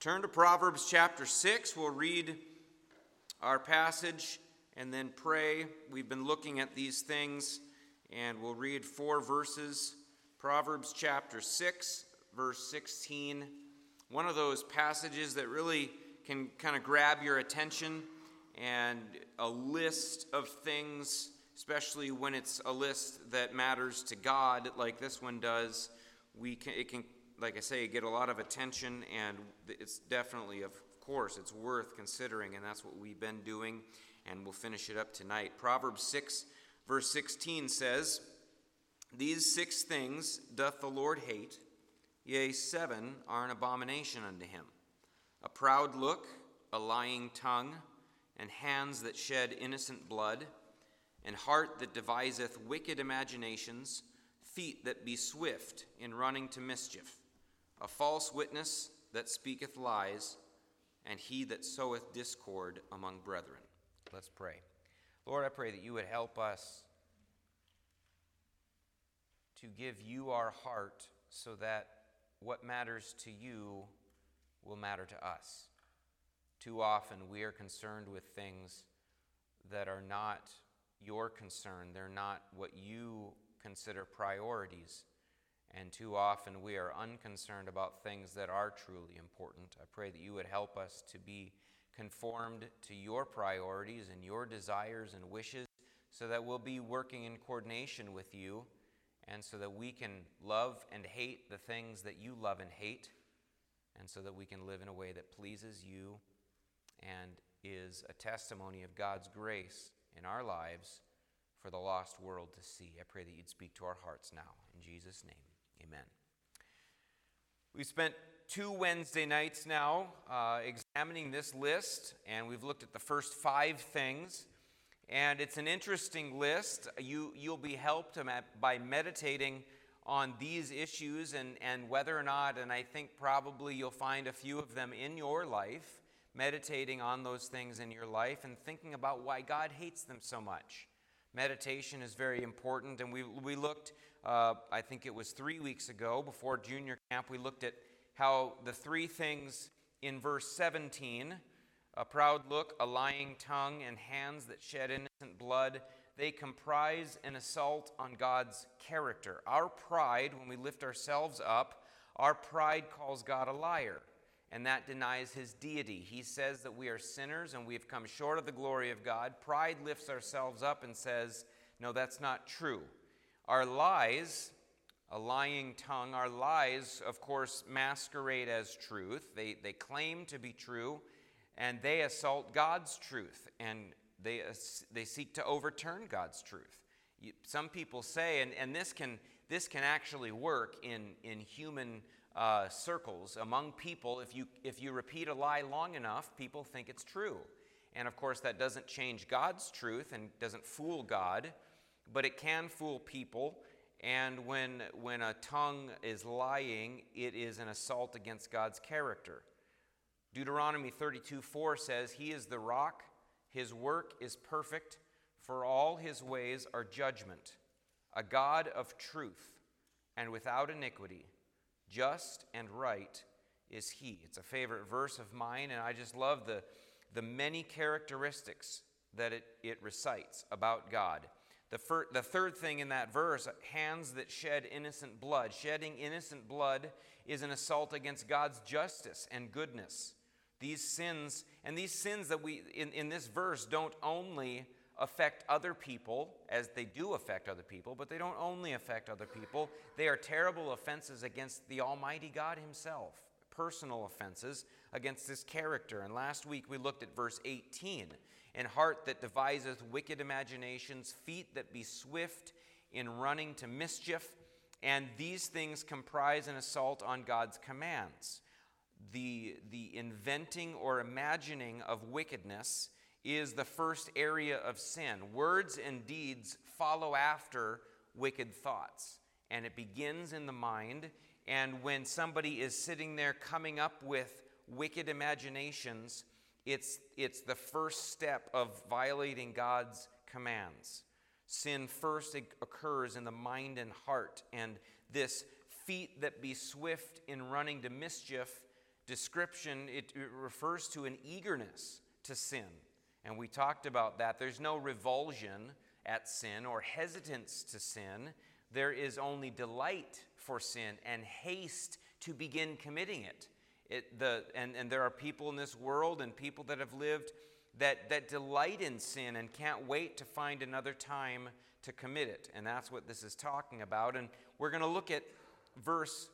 Turn to Proverbs chapter 6. We'll read our passage and then pray. We've been looking at these things, and we'll read 4 verses. Proverbs chapter 6, verse 16. One of those passages that really can kind of grab your attention, and a list of things, especially when it's a list that matters to God like this one does, it can, like I say, get a lot of attention, and it's definitely, of course, it's worth considering, and that's what we've been doing, and we'll finish it up tonight. Proverbs 6, verse 16 says, "These 6 things doth the Lord hate, yea, 7 are an abomination unto him: a proud look, a lying tongue, and hands that shed innocent blood, and heart that deviseth wicked imaginations, feet that be swift in running to mischief, a false witness that speaketh lies, and he that soweth discord among brethren." Let's pray. Lord, I pray that you would help us to give you our heart so that what matters to you will matter to us. Too often we are concerned with things that are not your concern. They're not what you consider priorities. And too often we are unconcerned about things that are truly important. I pray that you would help us to be conformed to your priorities and your desires and wishes, so that we'll be working in coordination with you, and so that we can love and hate the things that you love and hate, and so that we can live in a way that pleases you and is a testimony of God's grace in our lives for the lost world to see. I pray that you'd speak to our hearts now. In Jesus' name, amen. We've spent 2 Wednesday nights now examining this list, and we've looked at the first 5 things. And it's an interesting list. You'll be helped by meditating on these issues and whether or not, and I think probably you'll find a few of them in your life, meditating on those things in your life and thinking about why God hates them so much. Meditation is very important, and we looked, I think it was 3 weeks ago before junior camp, we looked at how the 3 things in verse 17, a proud look, a lying tongue, and hands that shed innocent blood, they comprise an assault on God's character. Our pride, when we lift ourselves up, our pride calls God a liar, and that denies his deity. He says that we are sinners and we have come short of the glory of God. Pride lifts ourselves up and says, no, that's not true. Our lies, a lying tongue, our lies, of course, masquerade as truth. They claim to be true, and they assault God's truth, and they seek to overturn God's truth. Some people say, and this can actually work in human circles among people. If you repeat a lie long enough, people think it's true, and of course that doesn't change God's truth and doesn't fool God, but it can fool people. And when a tongue is lying, it is an assault against God's character. Deuteronomy 32:4 says, "He is the rock, his work is perfect, for all his ways are judgment. A God of truth and without iniquity, just and right is he." It's a favorite verse of mine, and I just love the many characteristics that it recites about God. The third thing in that verse, hands that shed innocent blood. Shedding innocent blood is an assault against God's justice and goodness. These sins that we, in this verse, don't only affect other people, as they do affect other people, but they don't only affect other people. They are terrible offenses against the Almighty God himself, personal offenses against his character. And last week we looked at verse 18, "And heart that deviseth wicked imaginations, feet that be swift in running to mischief." And these things comprise an assault on God's commands. The inventing or imagining of wickedness is the first area of sin. Words and deeds follow after wicked thoughts, and it begins in the mind. And when somebody is sitting there coming up with wicked imaginations, it's the first step of violating God's commands. Sin first occurs in the mind and heart, and this feet that be swift in running to mischief description, it refers to an eagerness to sin. And we talked about that. There's no revulsion at sin or hesitance to sin. There is only delight for sin and haste to begin committing it. And there are people in this world and people that have lived that delight in sin and can't wait to find another time to commit it. And that's what this is talking about. And we're going to look at verse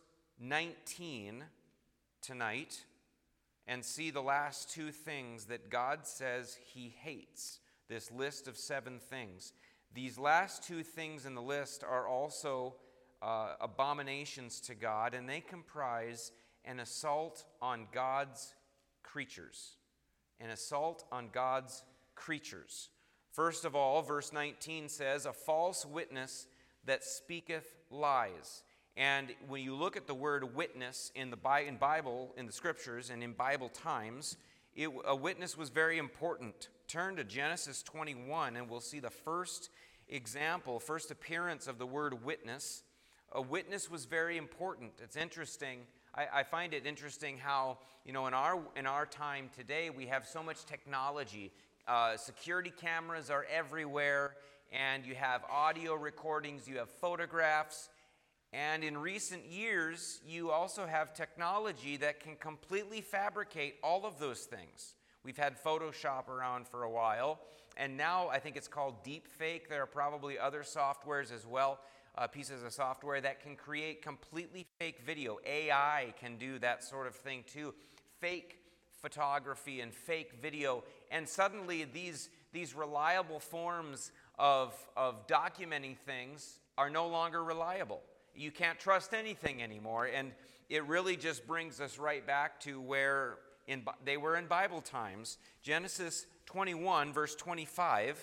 19 tonight and see the last two things that God says he hates. This list of 7 things. These last 2 things in the list are also abominations to God, and they comprise an assault on God's creatures. An assault on God's creatures. First of all, verse 19 says, a false witness that speaketh lies. And when you look at the word witness in the Bible, in the Scriptures, and in Bible times, a witness was very important. Turn to Genesis 21, and we'll see the first example, first appearance of the word witness. A witness was very important. It's interesting. I find it interesting how, in our time today, we have so much technology. Security cameras are everywhere, and you have audio recordings, you have photographs. And in recent years, you also have technology that can completely fabricate all of those things. We've had Photoshop around for a while, and now I think it's called deepfake. There are probably other softwares as well, pieces of software that can create completely fake video. AI can do that sort of thing too. Fake photography and fake video. And suddenly these reliable forms of documenting things are no longer reliable. You can't trust anything anymore, and it really just brings us right back to where they were in Bible times. Genesis 21, verse 25,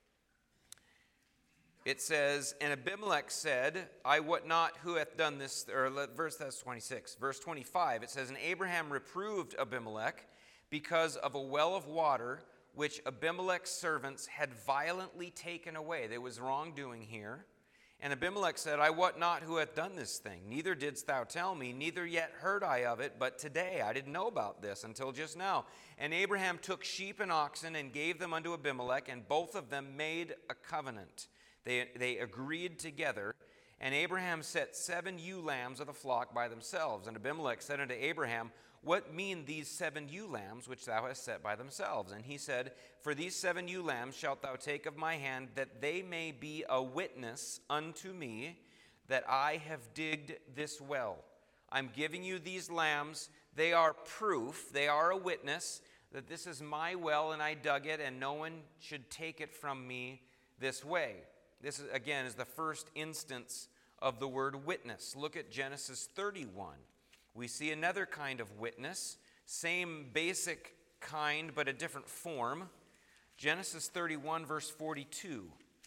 it says, and Abimelech said, I wot not who hath done this, or that's 26. Verse 25, it says, and Abraham reproved Abimelech because of a well of water which Abimelech's servants had violently taken away. There was wrongdoing here. And Abimelech said, I wot not who hath done this thing, neither didst thou tell me, neither yet heard I of it, but today I didn't know about this until just now. And Abraham took sheep and oxen and gave them unto Abimelech, and both of them made a covenant. They agreed together, and Abraham set 7 ewe lambs of the flock by themselves. And Abimelech said unto Abraham, what mean these 7 ewe lambs which thou hast set by themselves? And he said, for these 7 ewe lambs shalt thou take of my hand, that they may be a witness unto me that I have digged this well. I'm giving you these lambs. They are proof, they are a witness that this is my well and I dug it, and no one should take it from me this way. This, again, is the first instance of the word witness. Look at Genesis 31. We see another kind of witness, same basic kind, but a different form. Genesis 31, verse 42.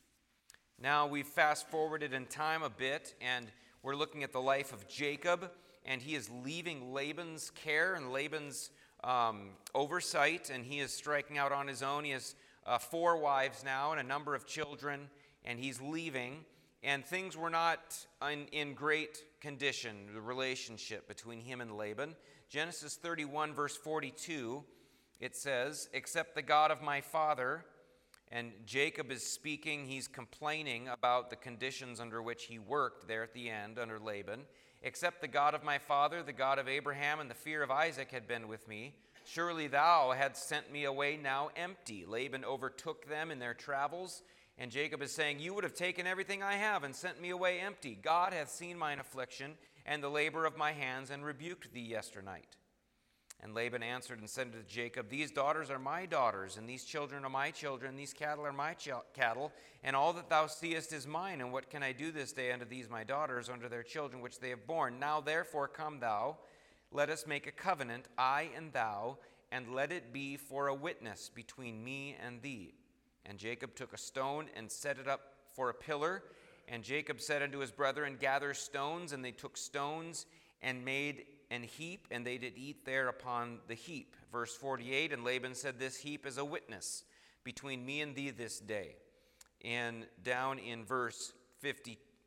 Now we've fast forwarded in time a bit, and we're looking at the life of Jacob, and he is leaving Laban's care and Laban's oversight, and he is striking out on his own. He has 4 wives now and a number of children, and he's leaving. And things were not in great condition, the relationship between him and Laban. Genesis 31, verse 42, it says, except the God of my father, and Jacob is speaking, he's complaining about the conditions under which he worked there at the end under Laban. Except the God of my father, the God of Abraham, and the fear of Isaac had been with me. Surely thou hadst sent me away now empty. Laban overtook them in their travels. And Jacob is saying, you would have taken everything I have and sent me away empty. God hath seen mine affliction and the labor of my hands, and rebuked thee yesternight. And Laban answered and said to Jacob, these daughters are my daughters, and these children are my children, these cattle are my cattle, and all that thou seest is mine. And what can I do this day unto these my daughters, unto their children which they have borne? Now therefore come thou, let us make a covenant, I and thou, and let it be for a witness between me and thee. And Jacob took a stone and set it up for a pillar. And Jacob said unto his brethren, gather stones. And they took stones and made an heap, and they did eat there upon the heap. Verse 48, and Laban said, this heap is a witness between me and thee this day. And down in verse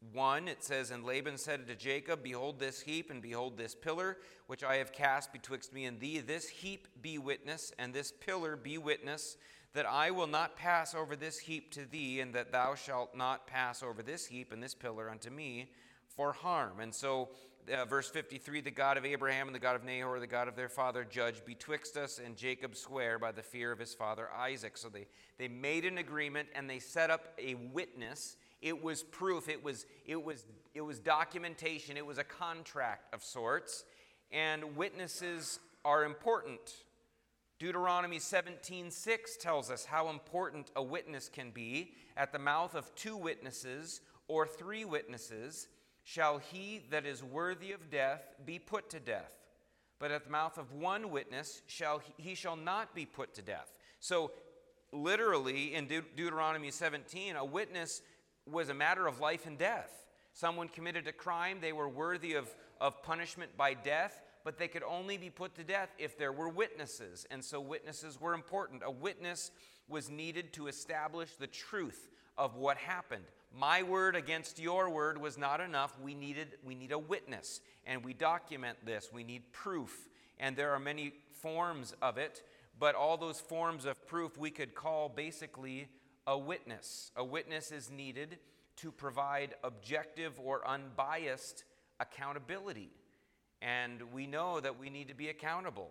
1, it says, And Laban said unto Jacob, Behold this heap, and behold this pillar, which I have cast betwixt me and thee. This heap be witness, and this pillar be witness, that I will not pass over this heap to thee, and that thou shalt not pass over this heap and this pillar unto me for harm. And so, verse 53, the God of Abraham and the God of Nahor, the God of their father, judge betwixt us, and Jacob sware by the fear of his father Isaac. So they made an agreement, and they set up a witness. It was proof. It was documentation. It was a contract of sorts. And witnesses are important. Deuteronomy 17:6 tells us how important a witness can be. At the mouth of 2 witnesses or 3 witnesses shall he that is worthy of death be put to death. But at the mouth of 1 witness he shall not be put to death. So literally in Deuteronomy 17, a witness was a matter of life and death. Someone committed a crime, they were worthy of punishment by death, but they could only be put to death if there were witnesses. And so witnesses were important. A witness was needed to establish the truth of what happened. My word against your word was not enough. We need a witness, and we document this. We need proof, and there are many forms of it, but all those forms of proof we could call basically a witness. A witness is needed to provide objective or unbiased accountability. And we know that we need to be accountable.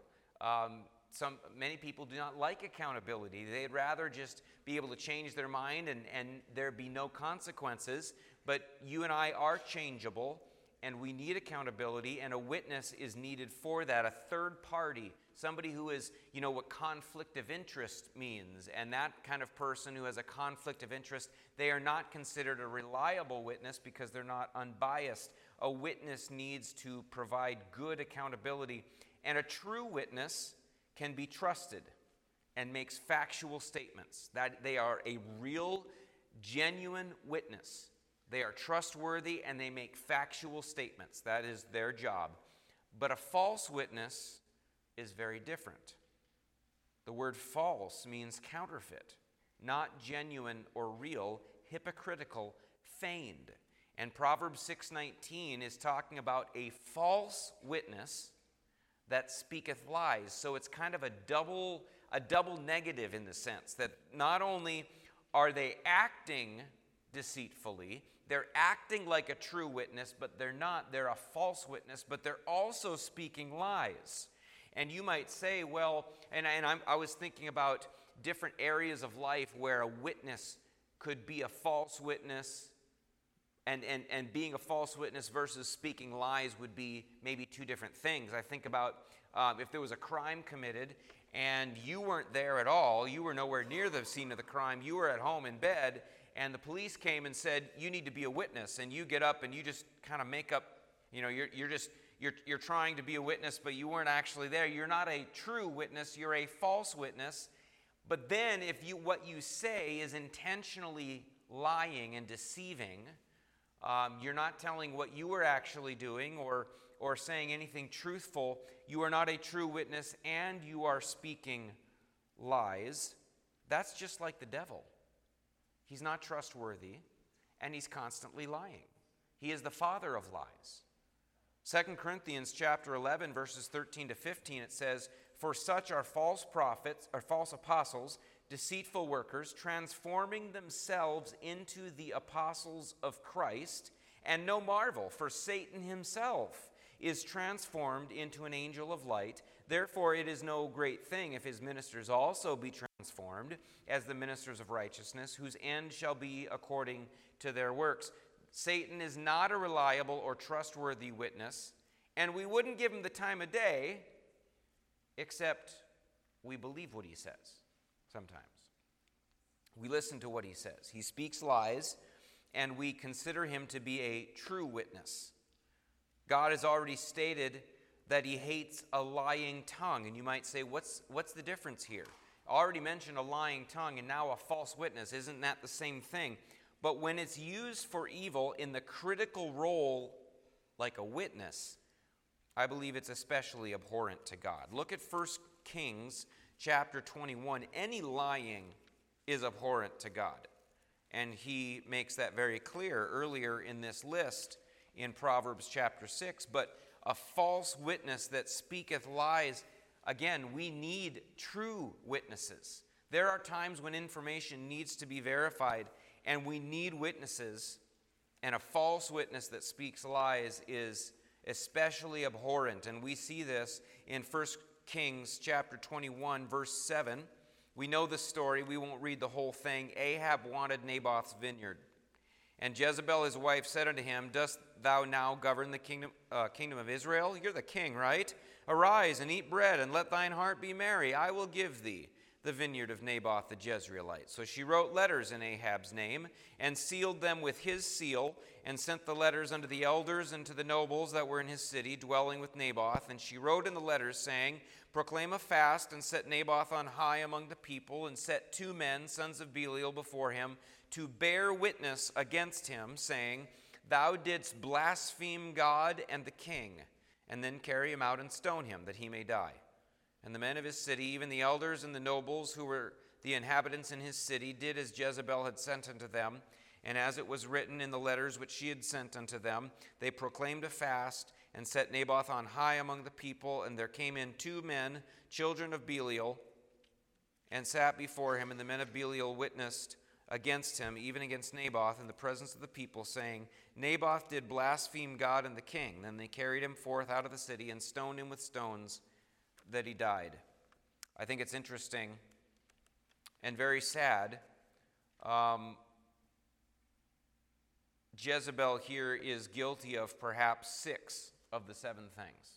Many people do not like accountability. They'd rather just be able to change their mind and there be no consequences. But you and I are changeable, and we need accountability, and a witness is needed for that, a third party, somebody who is, what conflict of interest means. And that kind of person who has a conflict of interest, they are not considered a reliable witness because they're not unbiased. A witness needs to provide good accountability, and a true witness can be trusted and makes factual statements. That they are a real, genuine witness. They are trustworthy, and they make factual statements. That is their job. But a false witness is very different. The word false means counterfeit, not genuine or real, hypocritical, feigned. And Proverbs 6:19 is talking about a false witness that speaketh lies. So it's kind of a double negative in the sense that not only are they acting deceitfully, they're acting like a true witness, but they're not. They're a false witness, but they're also speaking lies. And you might say, well, I was thinking about different areas of life where a witness could be a false witness, and being a false witness versus speaking lies would be maybe 2 different things. I think about if there was a crime committed and you weren't there at all, you were nowhere near the scene of the crime, you were at home in bed, and the police came and said, you need to be a witness, and you get up and you just kind of make up, you're trying to be a witness, but you weren't actually there. You're not a true witness, you're a false witness. But then if what you say is intentionally lying and deceiving, you're not telling what you were actually doing or saying anything truthful, you are not a true witness, and you are speaking lies. That's just like the devil. He's not trustworthy, and he's constantly lying. He is the father of lies. 2 Corinthians chapter 11, verses 13 to 15, it says, For such are false prophets, or false apostles, deceitful workers, transforming themselves into the apostles of Christ. And no marvel, for Satan himself is transformed into an angel of light. Therefore it is no great thing if his ministers also be transformed as the ministers of righteousness, whose end shall be according to their works. Satan is not a reliable or trustworthy witness, and we wouldn't give him the time of day, except we believe what he says sometimes. We listen to what he says. He speaks lies, and we consider him to be a true witness. God has already stated that he hates a lying tongue, and you might say, what's the difference here? I already mentioned a lying tongue and now a false witness. Isn't that the same thing? But when it's used for evil in the critical role like a witness, I believe it's especially abhorrent to God. Look at 1 Kings chapter 21. Any lying is abhorrent to God. And he makes that very clear earlier in this list in Proverbs chapter 6. But a false witness that speaketh lies, again, we need true witnesses. There are times when information needs to be verified, and we need witnesses. And a false witness that speaks lies is especially abhorrent. And we see this in 1 Kings chapter 21, verse 7. We know the story. We won't read the whole thing. Ahab wanted Naboth's vineyard. And Jezebel his wife said unto him, Dost thou now govern the kingdom of Israel? You're the king, right? Arise and eat bread, and let thine heart be merry. I will give thee the vineyard of Naboth the Jezreelite. So she wrote letters in Ahab's name, and sealed them with his seal, and sent the letters unto the elders and to the nobles that were in his city, dwelling with Naboth. And she wrote in the letters, saying, Proclaim a fast, and set Naboth on high among the people, and set 2 men, sons of Belial, before him, to bear witness against him, saying, Thou didst blaspheme God and the king, and then carry him out and stone him, that he may die. And the men of his city, even the elders and the nobles who were the inhabitants in his city, did as Jezebel had sent unto them, and as it was written in the letters which she had sent unto them. They proclaimed a fast, and set Naboth on high among the people. And there came in 2 men, children of Belial, and sat before him. And the men of Belial witnessed against him, even against Naboth, in the presence of the people, saying, Naboth did blaspheme God and the king. Then they carried him forth out of the city, and stoned him with stones, that he died. I think it's interesting and very sad. Jezebel here is guilty of perhaps 6 of the 7 things.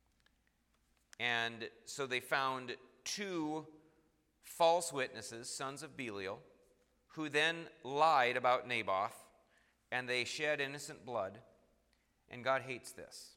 And so they found 2 false witnesses, sons of Belial, who then lied about Naboth, and they shed innocent blood, and God hates this.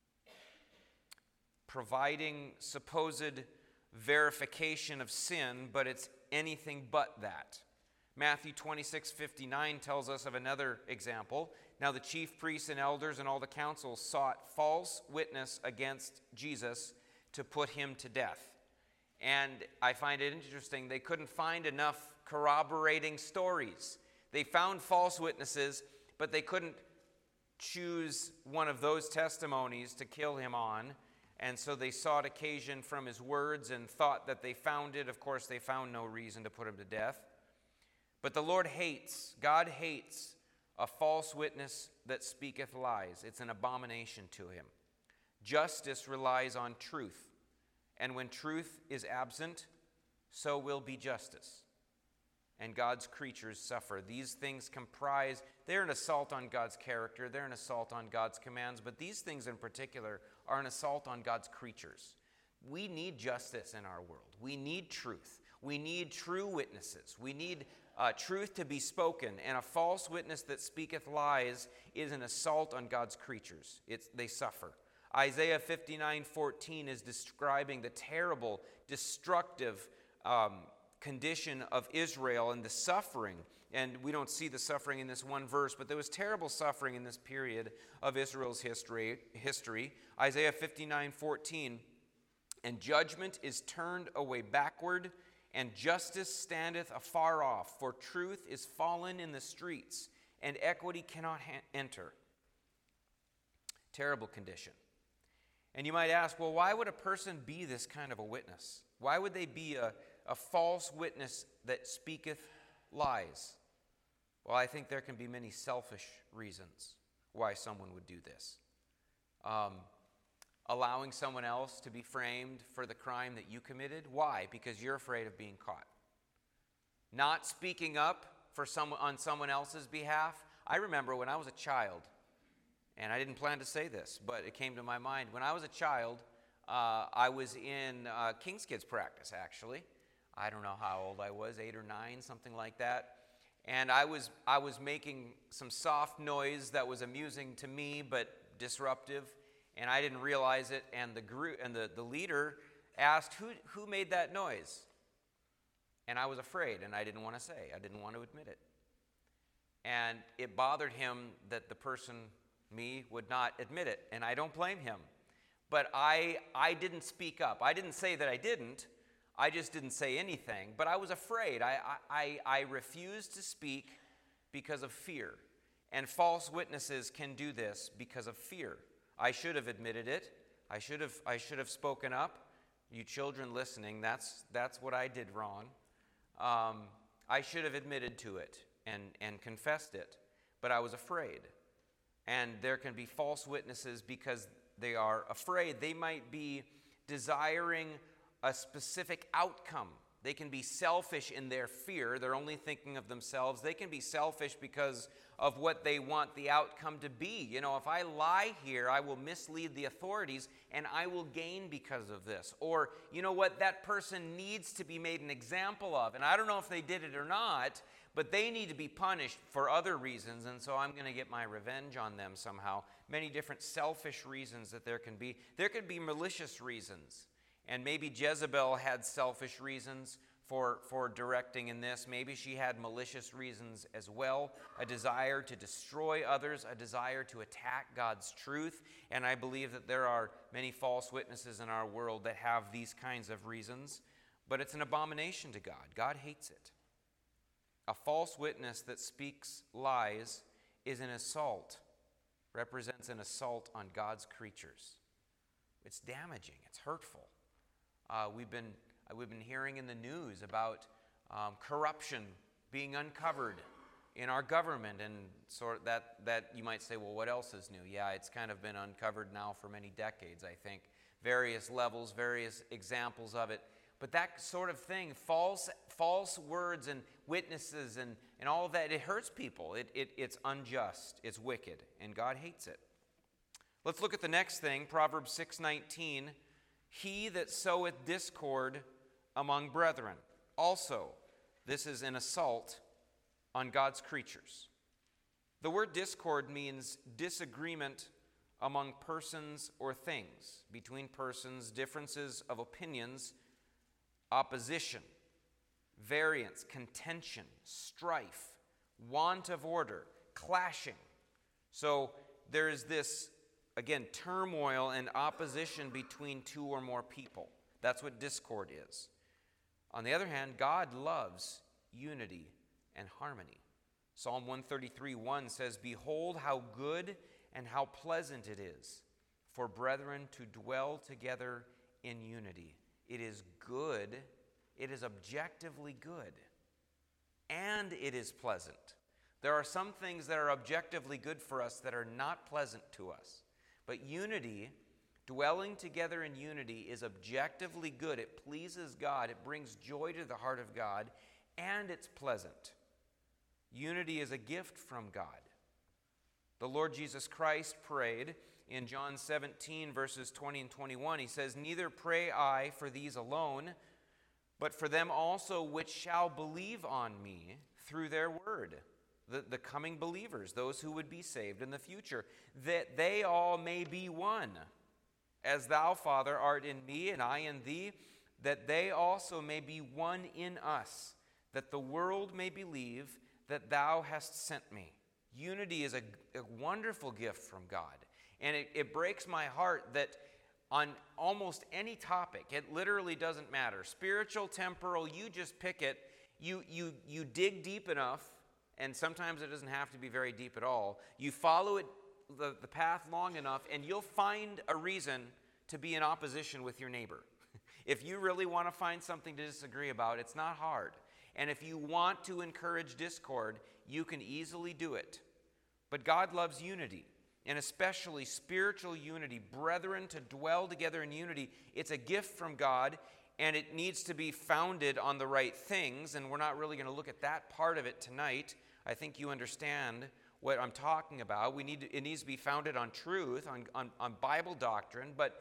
Providing supposed verification of sin, but it's anything but that. Matthew 26:59 tells us of another example. Now the chief priests and elders and all the council sought false witness against Jesus to put him to death. And I find it interesting, they couldn't find enough corroborating stories. They found false witnesses, but they couldn't choose one of those testimonies to kill him on. And so they sought occasion from his words and thought that they found it. Of course, they found no reason to put him to death. But the Lord hates, God hates a false witness that speaketh lies. It's an abomination to him. Justice relies on truth. And when truth is absent, so will be justice. And God's creatures suffer. These things comprise, they're an assault on God's character, they're an assault on God's commands, but these things in particular are an assault on God's creatures. We need justice in our world. We need truth. We need true witnesses. We need truth to be spoken, and a false witness that speaketh lies is an assault on God's creatures. They suffer. Isaiah 59:14 is describing the terrible, destructive condition of Israel and the suffering. And we don't see the suffering in this one verse, but there was terrible suffering in this period of Israel's history. Isaiah 59:14, and judgment is turned away backward, and justice standeth afar off, for truth is fallen in the streets, and equity cannot enter. Terrible condition. And you might ask, well, why would a person be this kind of a witness? Why would they be a false witness that speaketh lies? Well, I think there can be many selfish reasons why someone would do this. Allowing someone else to be framed for the crime that you committed. Why? Because you're afraid of being caught. Not speaking up on someone else's behalf. I remember when I was a child, and I didn't plan to say this, but it came to my mind. When I was a child, I was in King's Kids practice, actually. I don't know how old I was, 8 or 9, something like that. And I was making some soft noise that was amusing to me, but disruptive. And I didn't realize it, and the leader asked, who made that noise? And I was afraid, and I didn't want to say. I didn't want to admit it. And it bothered him that the person, me, would not admit it, and I don't blame him. But I didn't speak up. I didn't say that I didn't. I just didn't say anything. But I was afraid. I refused to speak because of fear. And false witnesses can do this because of fear. I should have admitted it. I should have spoken up. You children listening, that's what I did wrong. I should have admitted to it and confessed it, but I was afraid. And there can be false witnesses because they are afraid. They might be desiring a specific outcome. They can be selfish in their fear. They're only thinking of themselves. They can be selfish because of what they want the outcome to be. You know, if I lie here, I will mislead the authorities and I will gain because of this. Or, you know what, that person needs to be made an example of. And I don't know if they did it or not, but they need to be punished for other reasons, and so I'm going to get my revenge on them somehow. Many different selfish reasons that there can be. There could be malicious reasons, and maybe Jezebel had selfish reasons for directing in this. Maybe she had malicious reasons as well, a desire to destroy others, a desire to attack God's truth, and I believe that there are many false witnesses in our world that have these kinds of reasons, but it's an abomination to God. God hates it. A false witness that speaks lies is an assault, represents an assault on God's creatures. It's damaging. It's hurtful. We've been hearing in the news about corruption being uncovered in our government, and sort of that you might say, well, what else is new? Yeah, it's kind of been uncovered now for many decades, I think. Various levels, various examples of it. But that sort of thing, false words and witnesses and all of that, it hurts people. It's unjust. It's wicked. And God hates it. Let's look at the next thing, Proverbs 6:19. He that soweth discord among brethren. Also, this is an assault on God's creatures. The word discord means disagreement among persons or things, between persons, differences of opinions, opposition, variance, contention, strife, want of order, clashing. So there is this, again, turmoil and opposition between two or more people. That's what discord is. On the other hand, God loves unity and harmony. Psalm 133:1 says, "Behold how good and how pleasant it is for brethren to dwell together in unity." It is good, it is objectively good, and it is pleasant. There are some things that are objectively good for us that are not pleasant to us. But unity, dwelling together in unity, is objectively good. It pleases God, it brings joy to the heart of God, and it's pleasant. Unity is a gift from God. The Lord Jesus Christ prayed in John 17, verses 20 and 21, he says, "Neither pray I for these alone, but for them also which shall believe on me through their word." The coming believers, those who would be saved in the future, that they all may be one. As thou, Father, art in me and I in thee, that they also may be one in us, that the world may believe that thou hast sent me. Unity is a wonderful gift from God. And it breaks my heart that on almost any topic, it literally doesn't matter. Spiritual, temporal, you just pick it. You dig deep enough, and sometimes it doesn't have to be very deep at all. You follow it, the path long enough, and you'll find a reason to be in opposition with your neighbor. If you really want to find something to disagree about, it's not hard. And if you want to encourage discord, you can easily do it. But God loves unity, and especially spiritual unity, brethren to dwell together in unity. It's a gift from God, and it needs to be founded on the right things, and we're not really going to look at that part of it tonight. I think you understand what I'm talking about. It needs to be founded on truth, on Bible doctrine, but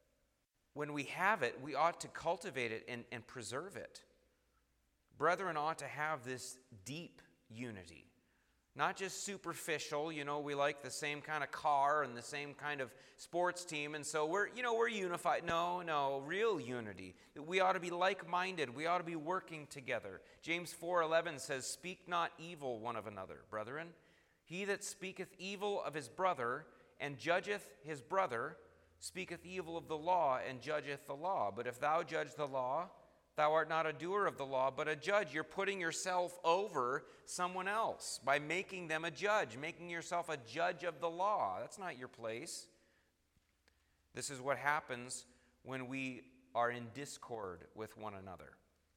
when we have it, we ought to cultivate it and preserve it. Brethren ought to have this deep unity. Not just superficial, we like the same kind of car and the same kind of sports team, and so we're unified. No, real unity. We ought to be like-minded. We ought to be working together. James 4:11 says, "Speak not evil one of another, brethren. He that speaketh evil of his brother and judgeth his brother speaketh evil of the law and judgeth the law. But if thou judge the law, Thou art not a doer of the law, but a judge. You're putting yourself over someone else by making them a judge, making yourself a judge of the law. That's not your place. This is what happens when we are in discord with one another.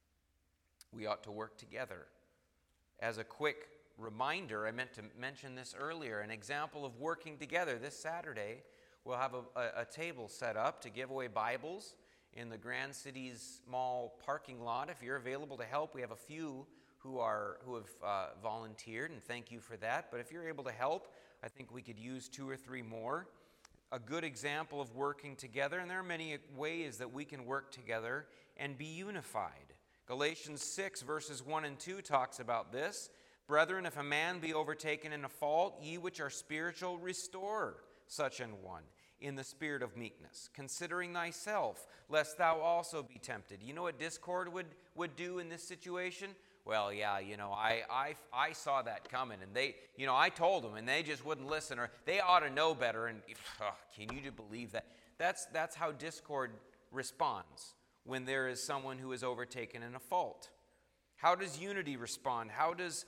We ought to work together. As a quick reminder, I meant to mention this earlier, an example of working together. This Saturday, we'll have a table set up to give away Bibles in the Grand Cities Mall parking lot. If you're available to help, we have a few who have volunteered, and thank you for that. But if you're able to help, I think we could use 2 or 3 more. A good example of working together, and there are many ways that we can work together and be unified. Galatians 6 verses 1 and 2 talks about this. Brethren, if a man be overtaken in a fault, ye which are spiritual, restore such an one in the spirit of meekness, considering thyself, lest thou also be tempted. You know what discord would do in this situation? Well, yeah, I saw that coming, and they, I told them, and they just wouldn't listen, or they ought to know better, and can you believe that? That's how discord responds when there is someone who is overtaken in a fault. How does unity respond? How does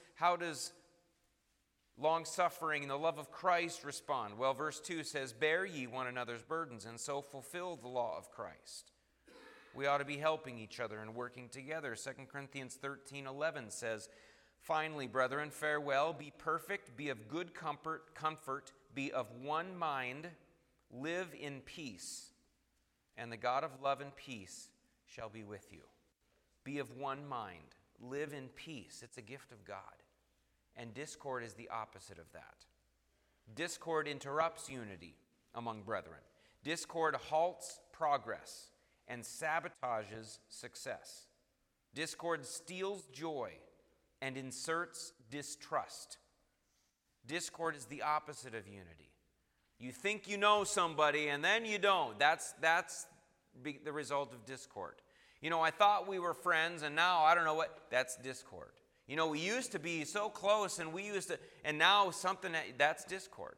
long-suffering and the love of Christ respond? Well, verse 2 says, bear ye one another's burdens, and so fulfill the law of Christ. We ought to be helping each other and working together. 2 Corinthians 13:11 says, finally, brethren, farewell, be perfect, be of good comfort, be of one mind, live in peace, and the God of love and peace shall be with you. Be of one mind, live in peace. It's a gift of God. And discord is the opposite of that. Discord interrupts unity among brethren. Discord halts progress and sabotages success. Discord steals joy and inserts distrust. Discord is the opposite of unity. You think you know somebody and then you don't. That's the result of discord. I thought we were friends and now I don't know what. That's discord. We used to be so close and now that's discord.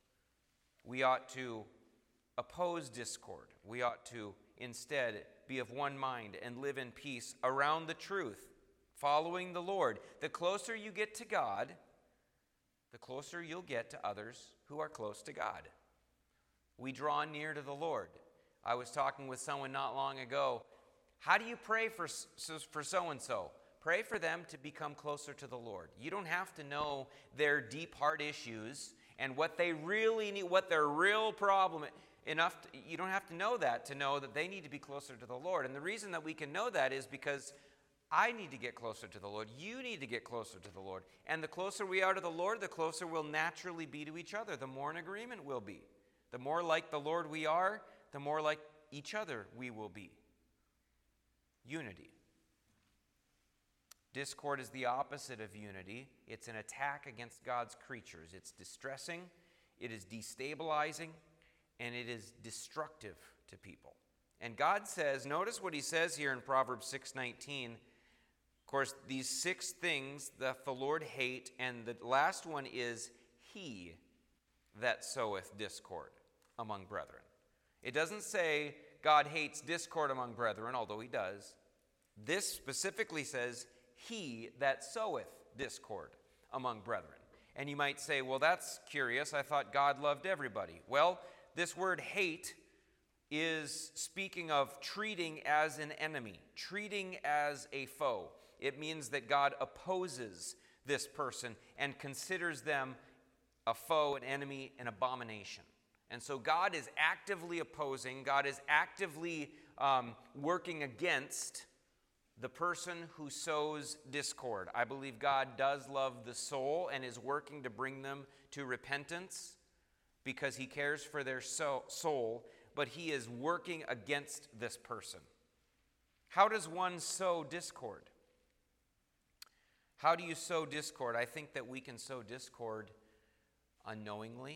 We ought to oppose discord. We ought to instead be of one mind and live in peace around the truth, following the Lord. The closer you get to God, the closer you'll get to others who are close to God. We draw near to the Lord. I was talking with someone not long ago. How do you pray for so-and-so? Pray for them to become closer to the Lord. You don't have to know their deep heart issues and what they really need, what their real problem enough. You don't have to know that they need to be closer to the Lord. And the reason that we can know that is because I need to get closer to the Lord. You need to get closer to the Lord. And the closer we are to the Lord, the closer we'll naturally be to each other. The more in agreement we'll be. The more like the Lord we are, the more like each other we will be. Unity. Discord is the opposite of unity. It's an attack against God's creatures. It's distressing, it is destabilizing, and it is destructive to people. And God says, notice what he says here in Proverbs 6:19. Of course, these 6 things that the Lord hate, and the last one is he that soweth discord among brethren. It doesn't say God hates discord among brethren, although he does. This specifically says he that soweth discord among brethren. And you might say, well, that's curious. I thought God loved everybody. Well, this word hate is speaking of treating as an enemy, treating as a foe. It means that God opposes this person and considers them a foe, an enemy, an abomination. And so God is actively opposing, God is actively working against the person who sows discord. I believe God does love the soul and is working to bring them to repentance because he cares for their soul, but he is working against this person. How does one sow discord? How do you sow discord? I think that we can sow discord unknowingly,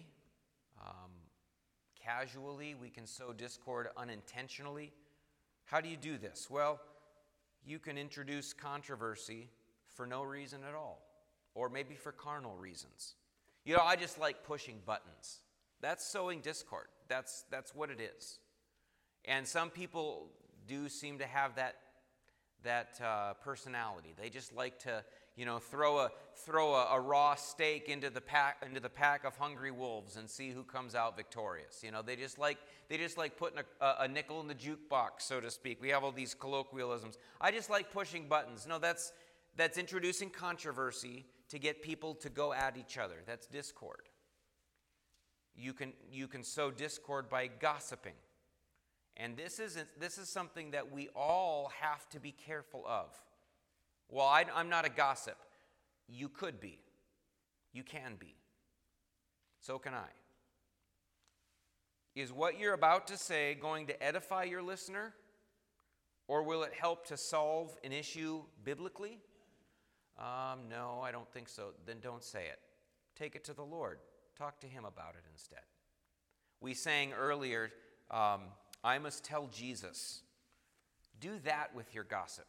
casually. We can sow discord unintentionally. How do you do this? Well, you can introduce controversy for no reason at all, or maybe for carnal reasons. I just like pushing buttons. That's sowing discord. That's what it is. And some people do seem to have personality. They just like to, throw a raw steak into the pack of hungry wolves and see who comes out victorious. They just like putting a nickel in the jukebox, so to speak. We have all these colloquialisms. I just like pushing buttons. No, that's introducing controversy to get people to go at each other. That's discord. You can sow discord by gossiping. And this is something that we all have to be careful of. Well, I'm not a gossip. You could be. You can be. So can I. Is what you're about to say going to edify your listener? Or will it help to solve an issue biblically? No, I don't think so. Then don't say it. Take it to the Lord. Talk to Him about it instead. We sang earlier, I must tell Jesus. Do that with your gossip.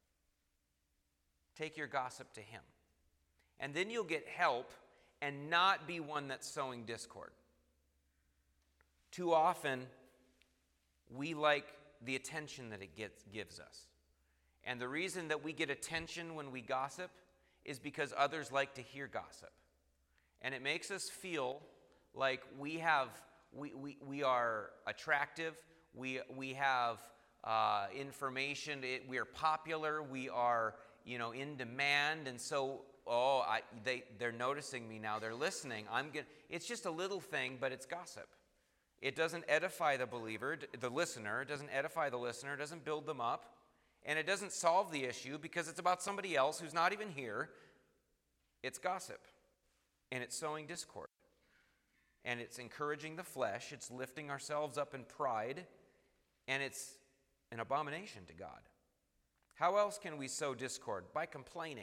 Take your gossip to Him. And then you'll get help and not be one that's sowing discord. Too often, we like the attention that it gives us. And the reason that we get attention when we gossip is because others like to hear gossip. And it makes us feel like we are attractive, we have information, we are popular, we are in demand, and so they're noticing me now, they're listening. It's just a little thing, but it's gossip. It doesn't edify the believer, the listener. It doesn't edify the listener. It doesn't build them up. And it doesn't solve the issue because it's about somebody else who's not even here. It's gossip. And it's sowing discord. And it's encouraging the flesh. It's lifting ourselves up in pride. And it's an abomination to God. How else can we sow discord? By complaining.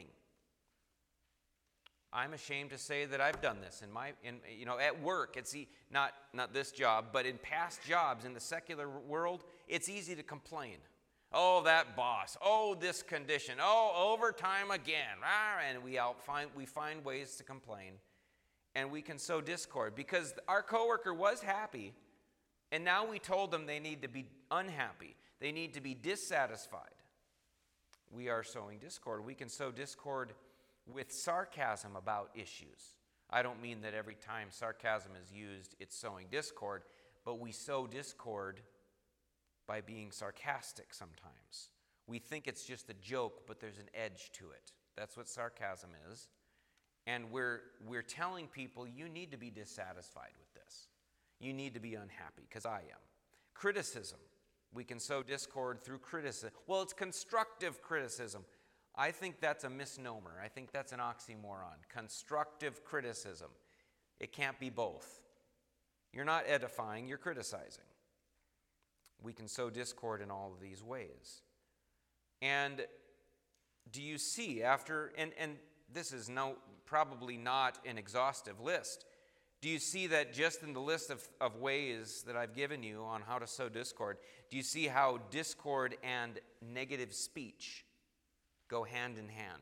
I'm ashamed to say that I've done this at work. It's not this job, but in past jobs in the secular world, it's easy to complain. Oh, that boss. Oh, this condition. Oh, overtime again. And we find ways to complain, and we can sow discord because our coworker was happy, and now we told them they need to be unhappy. They need to be dissatisfied. We are sowing discord. We can sow discord with sarcasm about issues. I don't mean that every time sarcasm is used, it's sowing discord, but we sow discord by being sarcastic sometimes. We think it's just a joke, but there's an edge to it. That's what sarcasm is. And we're telling people, you need to be dissatisfied with this. You need to be unhappy, because I am. Criticism. We can sow discord through criticism. Well, it's constructive criticism. I think that's a misnomer. I think that's an oxymoron. Constructive criticism. It can't be both. You're not edifying, you're criticizing. We can sow discord in all of these ways. And do you see after, and this is probably not an exhaustive list, do you see that just in the list of ways that I've given you on how to sow discord, do you see how discord and negative speech go hand in hand?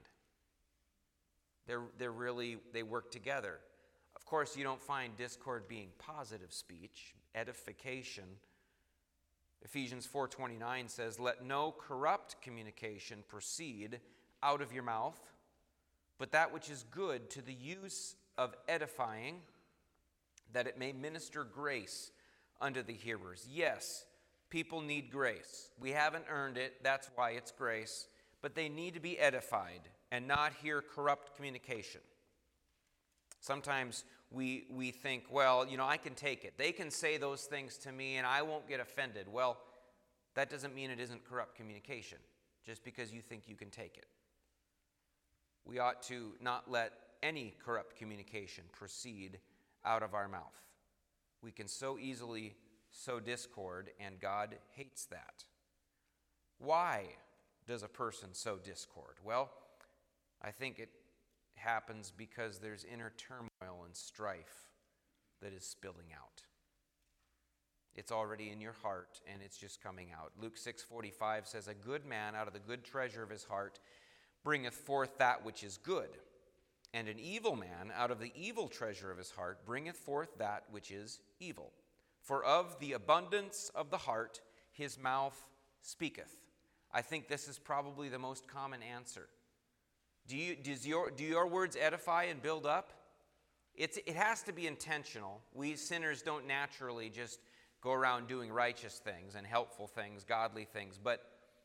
They work together. Of course, you don't find discord being positive speech, edification. Ephesians 4:29 says, "Let no corrupt communication proceed out of your mouth, but that which is good to the use of edifying, that it may minister grace unto the hearers." Yes, people need grace. We haven't earned it. That's why it's grace. But they need to be edified and not hear corrupt communication. Sometimes we think, well, I can take it. They can say those things to me and I won't get offended. Well, that doesn't mean it isn't corrupt communication, just because you think you can take it. We ought to not let any corrupt communication proceed out of our mouth. We can so easily sow discord, and God hates that. Why does a person sow discord? Well, I think it happens because there's inner turmoil and strife that is spilling out. It's already in your heart, and it's just coming out. Luke 6:45 says, "A good man out of the good treasure of his heart bringeth forth that which is good, and an evil man out of the evil treasure of his heart bringeth forth that which is evil. For of the abundance of the heart his mouth speaketh." I think this is probably the most common answer. Do your words edify and build up? It has to be intentional. We sinners don't naturally just go around doing righteous things and helpful things, godly things. But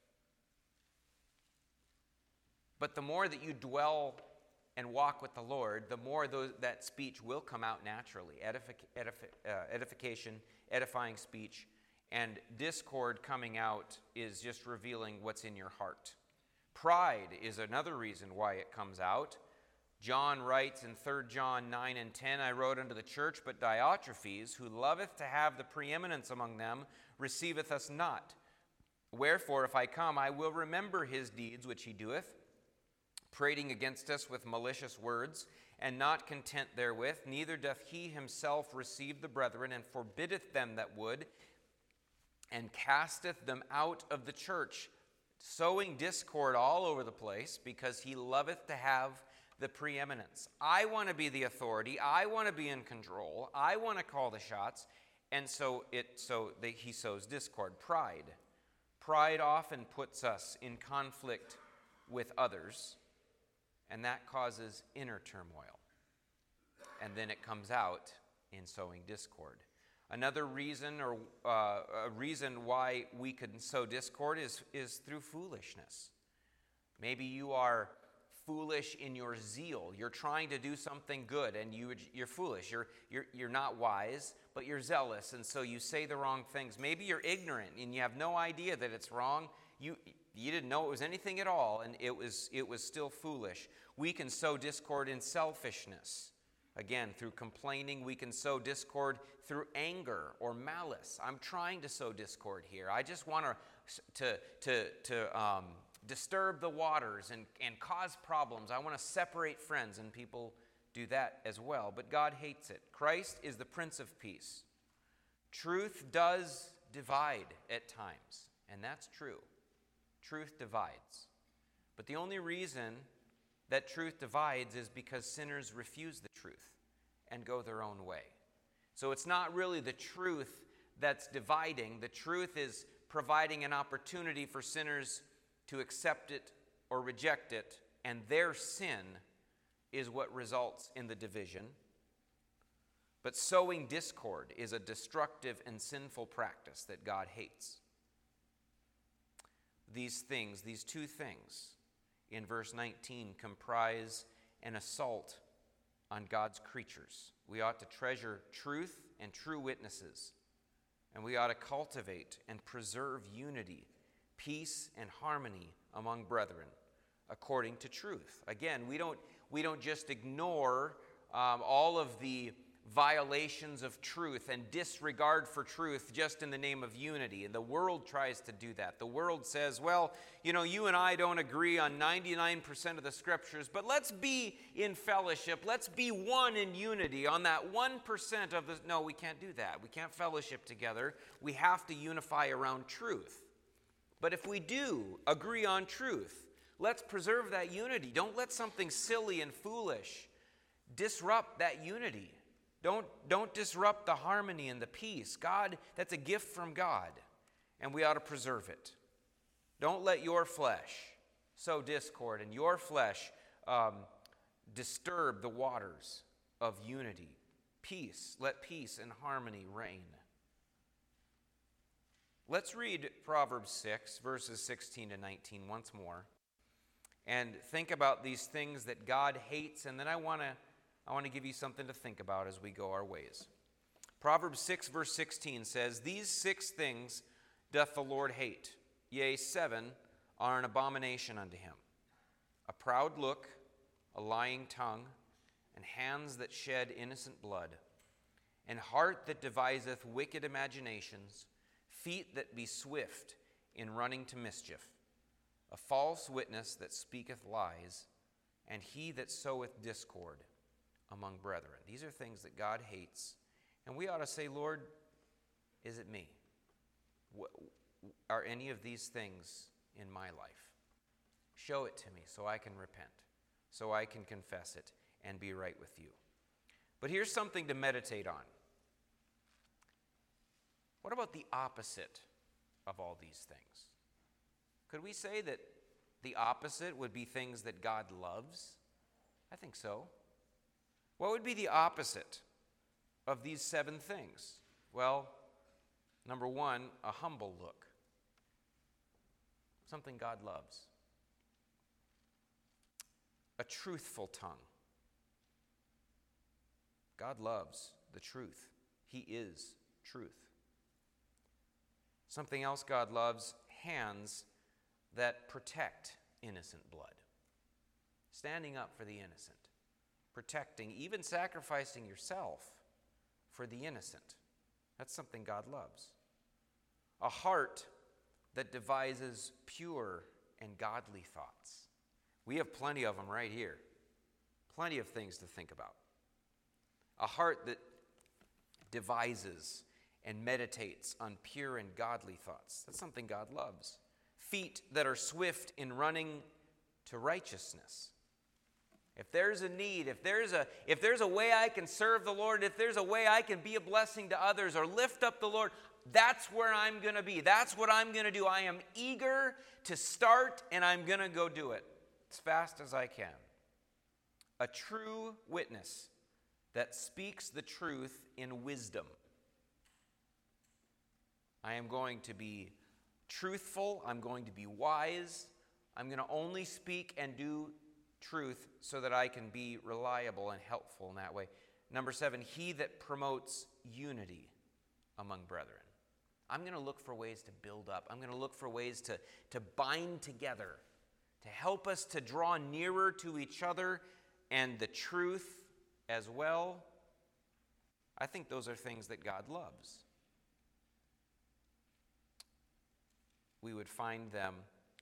the more that you dwell and walk with the Lord, the more that speech will come out naturally. Edification, edifying speech, and discord coming out is just revealing what's in your heart. Pride is another reason why it comes out. John writes in 3 John 9 and 10, I wrote unto the church, but Diotrephes, who loveth to have the preeminence among them, receiveth us not. Wherefore, if I come, I will remember his deeds which he doeth, prating against us with malicious words, and not content therewith, neither doth he himself receive the brethren, and forbiddeth them that would, and casteth them out of the church, sowing discord all over the place, because he loveth to have the preeminence. I want to be the authority. I want to be in control. I want to call the shots. And he sows discord. Pride often puts us in conflict with others, and that causes inner turmoil. And then it comes out in sowing discord. Another reason, or a reason why we can sow discord is through foolishness. Maybe you are foolish in your zeal. You're trying to do something good, and you're foolish. You're not wise, but you're zealous, and so you say the wrong things. Maybe you're ignorant, and you have no idea that it's wrong. You didn't know it was anything at all, and it was still foolish. We can sow discord in selfishness. Again, through complaining. We can sow discord through anger or malice. I'm trying to sow discord here. I just want to disturb the waters and cause problems. I want to separate friends, and people do that as well. But God hates it. Christ is the Prince of Peace. Truth does divide at times, and that's true. Truth divides. But the only reason that truth divides is because sinners refuse the truth and go their own way. So it's not really the truth that's dividing. The truth is providing an opportunity for sinners to accept it or reject it, and their sin is what results in the division. But sowing discord is a destructive and sinful practice that God hates. These two things, in verse 19, comprise an assault on God's creatures. We ought to treasure truth and true witnesses, and we ought to cultivate and preserve unity, peace, and harmony among brethren according to truth. Again, we don't just ignore all of the violations of truth and disregard for truth just in the name of unity. And the world tries to do that. The world says, well, you and I don't agree on 99% of the scriptures, but let's be in fellowship. Let's be one in unity on that 1% of the... No, we can't do that. We can't fellowship together. We have to unify around truth. But if we do agree on truth, let's preserve that unity. Don't let something silly and foolish disrupt that unity. Don't disrupt the harmony and the peace. God, that's a gift from God, and we ought to preserve it. Don't let your flesh sow discord and your flesh disturb the waters of unity. Peace, let peace and harmony reign. Let's read Proverbs 6, verses 16 to 19 once more, and think about these things that God hates, and then I want to give you something to think about as we go our ways. Proverbs 6, verse 16 says, These 6 things doth the Lord hate, yea, 7 are an abomination unto him. A proud look, a lying tongue, and hands that shed innocent blood, and heart that deviseth wicked imaginations, feet that be swift in running to mischief, a false witness that speaketh lies, and he that soweth discord among brethren. These are things that God hates. And we ought to say, Lord, is it me? Are any of these things in my life? Show it to me so I can repent, so I can confess it and be right with you. But here's something to meditate on. What about the opposite of all these things? Could we say that the opposite would be things that God loves? I think so. What would be the opposite of these 7 things? Well, number 1, a humble look. Something God loves. A truthful tongue. God loves the truth. He is truth. Something else God loves, hands that protect innocent blood. Standing up for the innocent. Protecting, even sacrificing yourself for the innocent. That's something God loves. A heart that devises pure and godly thoughts. We have plenty of them right here. Plenty of things to think about. A heart that devises and meditates on pure and godly thoughts. That's something God loves. Feet that are swift in running to righteousness. If there's a need, if there's a way I can serve the Lord, if there's a way I can be a blessing to others or lift up the Lord, that's where I'm going to be. That's what I'm going to do. I am eager to start, and I'm going to go do it as fast as I can. A true witness that speaks the truth in wisdom. I am going to be truthful. I'm going to be wise. I'm going to only speak and do truth so that I can be reliable and helpful in that way. Number 7, he that promotes unity among brethren. I'm going to look for ways to build up. I'm going to look for ways to bind together, to help us to draw nearer to each other and the truth as well. I think those are things that God loves. We would find them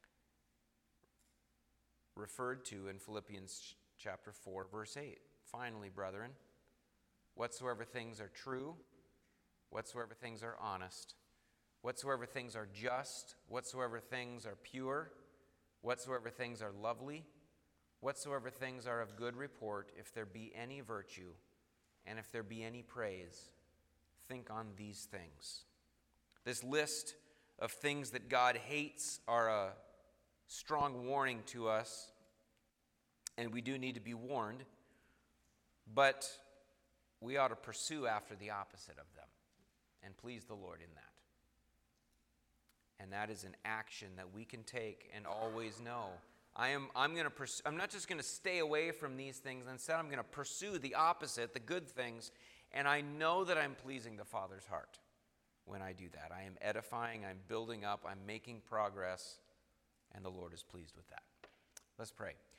referred to in Philippians chapter 4, verse 8. Finally, brethren, whatsoever things are true, whatsoever things are honest, whatsoever things are just, whatsoever things are pure, whatsoever things are lovely, whatsoever things are of good report, if there be any virtue, and if there be any praise, think on these things. This list of things that God hates are a strong warning to us, and we do need to be warned, but we ought to pursue after the opposite of them and please the Lord in that. And that is an action that we can take and always know. I'm not just going to stay away from these things. Instead, I'm going to pursue the opposite, the good things, and I know that I'm pleasing the Father's heart when I do that. I am edifying, I'm building up, I'm making progress, and the Lord is pleased with that. Let's pray.